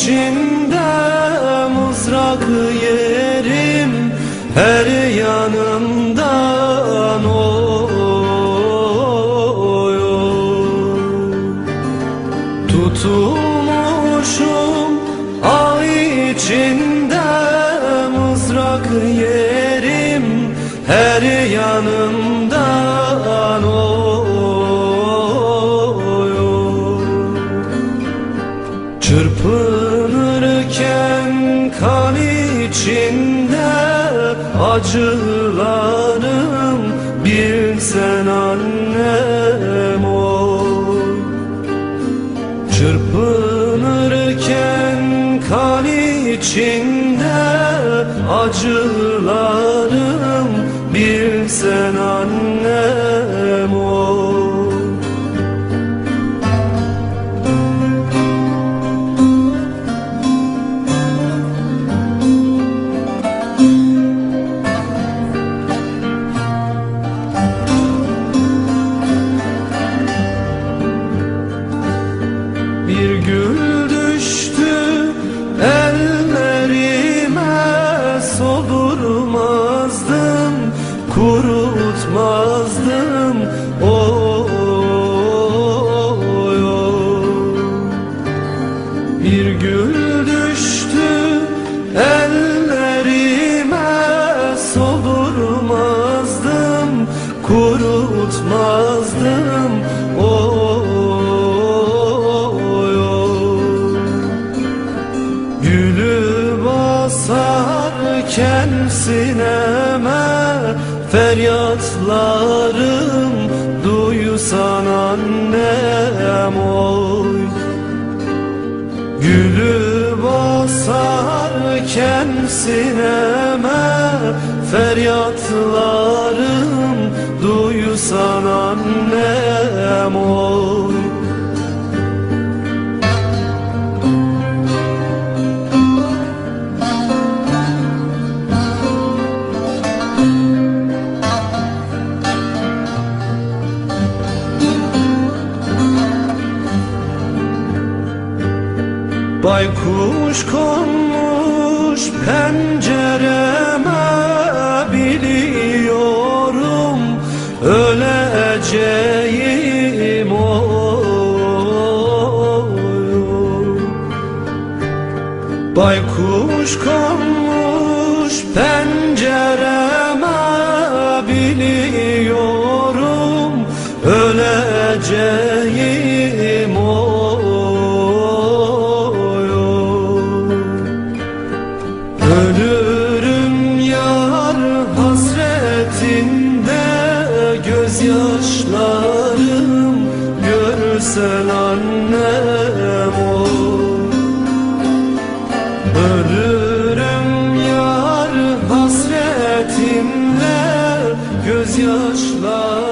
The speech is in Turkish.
içinde mızrak yerim, her yanımdan oy. Tutulmuşum ay içinde mızrak yerim, her yanımdan oy. Çırpınırken kan içinde acılarım, bilsen annem oy. Çırpınırken kan içinde acılarım, bilsen annem oy. Bir gül düştü ellerime, soldurmazdım, kurutmazdım oy, oy. Bir gül düştü ellerime, soldurmazdım, kurutmazdım oy. Gülü basarken sineme, feryatlarım duysan annem oy. Gülü basarken sineme, feryatlarım duysan annem oy. Baykuş konmuş pencereme, biliyorum öleceğim oy. Baykuş konmuş pencereme, biliyorum öleceğim oy. Ölürüm yar hasretinde, gözyaşlarım görsen annem oy. Ölürüm yar hasretimle, gözyaşlarım